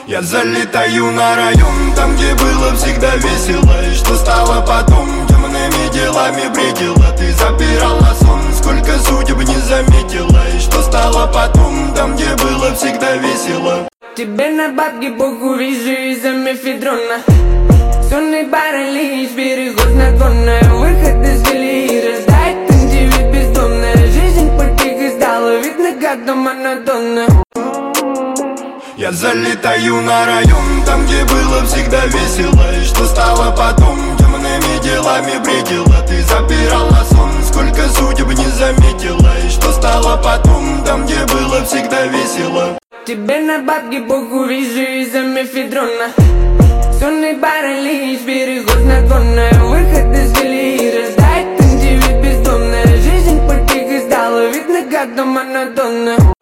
Я залетаю на район, там, где было всегда весело. И что стало потом, темными делами бредила. Ты забирала сон, сколько судеб не заметила. И что стало потом, там, где было всегда весело. Тебе на бабки богу вижу из-за мефедрона. Сонный паралич, переход на донное. Выход из колеи, рождает индивид бездомная. Жизнь потихо стала, видно, как до монотонно. Я залетаю на район, там, где было всегда весело. И что стало потом, темными делами бредила. Ты забирала сон, сколько судеб не заметила. И что стало потом, там, где было всегда весело. Тебе на бабки богу вижу из-за мефедрона. Сонный паралич, переход на донное. Выход из колеи, рождает индивид бездомная. Жизнь потихо стала, видно, как до монотонно.